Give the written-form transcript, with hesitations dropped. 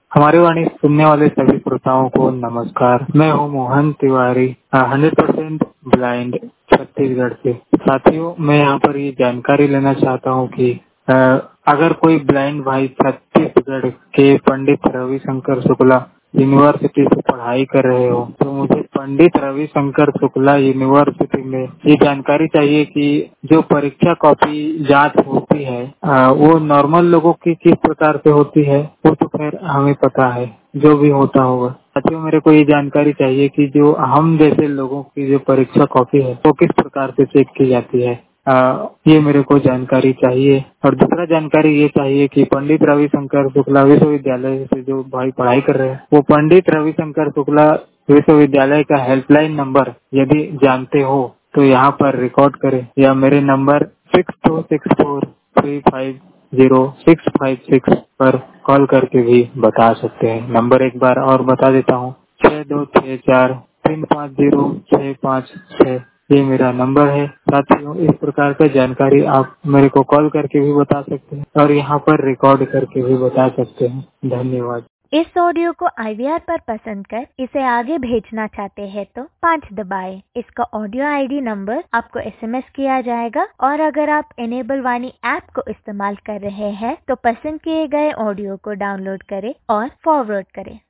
हमारी वाणी सुनने वाले सभी श्रोताओं को नमस्कार। मैं हूं मोहन तिवारी, 100% ब्लाइंड, छत्तीसगढ़ से। साथियों, मैं यहाँ पर ये जानकारी लेना चाहता हूँ कि अगर कोई ब्लाइंड भाई छत्तीसगढ़ के पंडित रविशंकर शुक्ला यूनिवर्सिटी से पढ़ाई कर रहे हो तो मुझे पंडित रविशंकर शुक्ला यूनिवर्सिटी में ये जानकारी चाहिए कि जो परीक्षा कॉपी जांच होती है वो नॉर्मल लोगों की किस प्रकार से होती है वो तो खैर हमें पता है, जो भी होता होगा। साथियों, मेरे को ये जानकारी चाहिए कि जो हम जैसे लोगों की जो परीक्षा कॉपी है वो किस प्रकार से चेक की जाती है। ये मेरे को जानकारी चाहिए। और दूसरा जानकारी ये चाहिए कि पंडित रविशंकर शुक्ला विश्वविद्यालय से जो भाई पढ़ाई कर रहे हैं वो पंडित रविशंकर शुक्ला विश्वविद्यालय का हेल्पलाइन नंबर यदि जानते हो तो यहाँ पर रिकॉर्ड करें, या मेरे नंबर 6264350656 पर कॉल करके भी बता सकते हैं। नंबर एक बार और बता देता हूँ, 6264350656। ये मेरा नंबर है। साथियों, इस प्रकार का जानकारी आप मेरे को कॉल करके भी बता सकते हैं और यहाँ पर रिकॉर्ड करके भी बता सकते हैं। धन्यवाद। इस ऑडियो को IVR पर पसंद कर इसे आगे भेजना चाहते हैं तो 5 दबाएं। इसका ऑडियो ID नंबर आपको SMS किया जाएगा और अगर आप इनेबल वाणी ऐप को इस्तेमाल कर रहे हैं तो पसंद किए गए ऑडियो को डाउनलोड करें और फॉरवर्ड करें।